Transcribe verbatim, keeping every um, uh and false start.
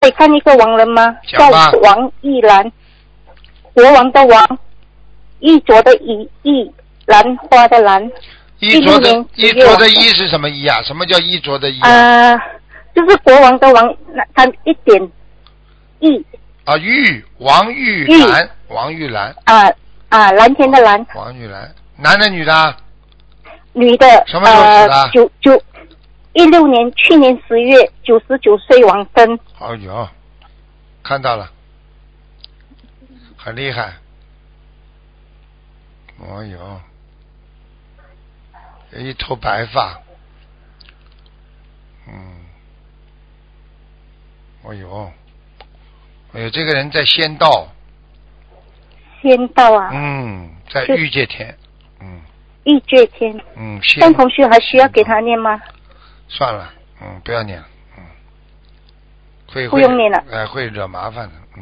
以看一个亡人吗？ 叫王玉兰，国王的王，玉镯的玉，玉兰花的兰。 衣着的衣着的衣是什么衣啊？什么叫衣着的衣啊？ 呃，就是国王的王，他一点玉。 啊，玉王玉兰，王玉兰。 啊啊，蓝天的蓝。 王玉兰，男的女的？ 女的。 什么时候死的？ 呃、九九一六年，去年十月，九十九岁往生。 哦哟，看到了，很厉害。哦哟，有一头白发。嗯。哦哟，哎呦，这个人在仙道。 仙道啊。 嗯，在欲界天。嗯。 欲界天。 嗯， 但同学还需要给他念吗？ 算了，嗯，不要念，嗯，会不用念了， 哎、呃，会惹麻烦的。